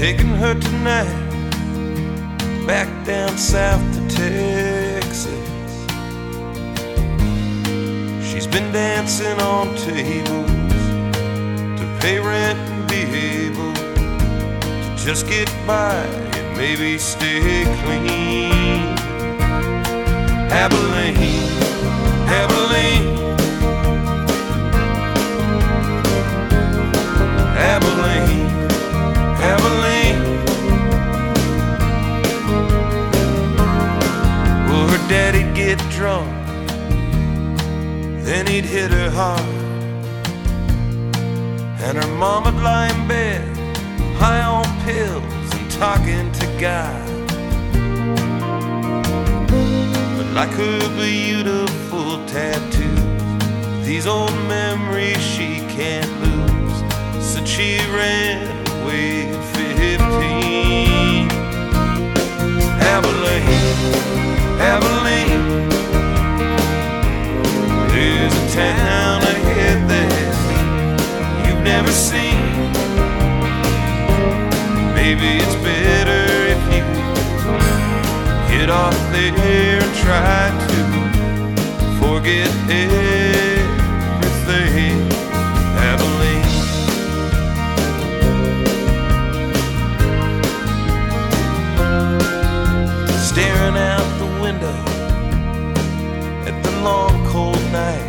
taking her tonight back down south to Texas. She's been dancing on tables to pay rent and be able to just get by and maybe stay clean. Abilene, Abilene, Abilene, Abilene. Well, her daddy'd get drunk, then he'd hit her hard, and her moma'd lie in bed, high on pills and talking to God. But like her beautiful tattoos, these old memories she can't lose. Said she ran away at 15. Abilene, Abilene, there's a town ahead that you've never seen. Maybe it's better if you get off there and try to forget everything. Abilene, staring out the window at the long cold night.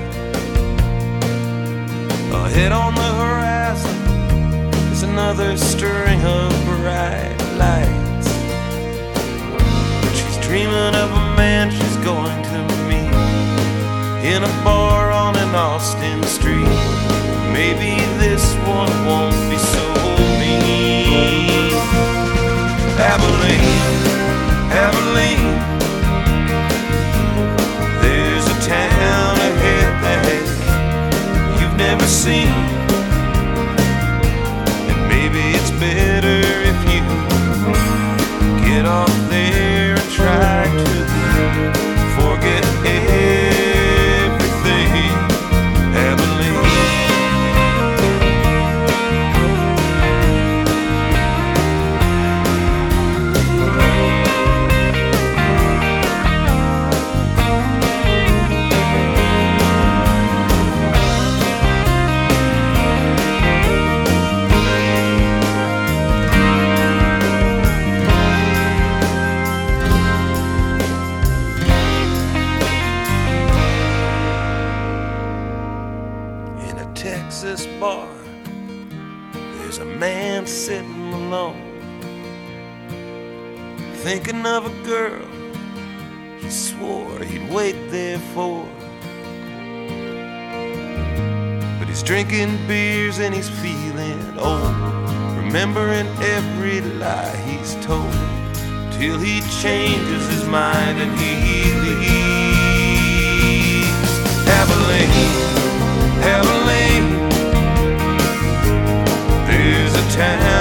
Ahead on the horizon is another string of bright lights. But she's dreaming of a man she's going to meet in a bar on an Austin street. Maybe this one won't be so mean. Abilene, Abilene, there's a town ahead that you've never seen. And maybe it's better if you get off there and try to forget everything. Abilene, Texas bar, there's a man sitting alone, thinking of a girl he swore he'd wait there for. But he's drinking beers and he's feeling old, remembering every lie he's told, till he changes his mind and he leaves. Abilene, Abilene, there's a town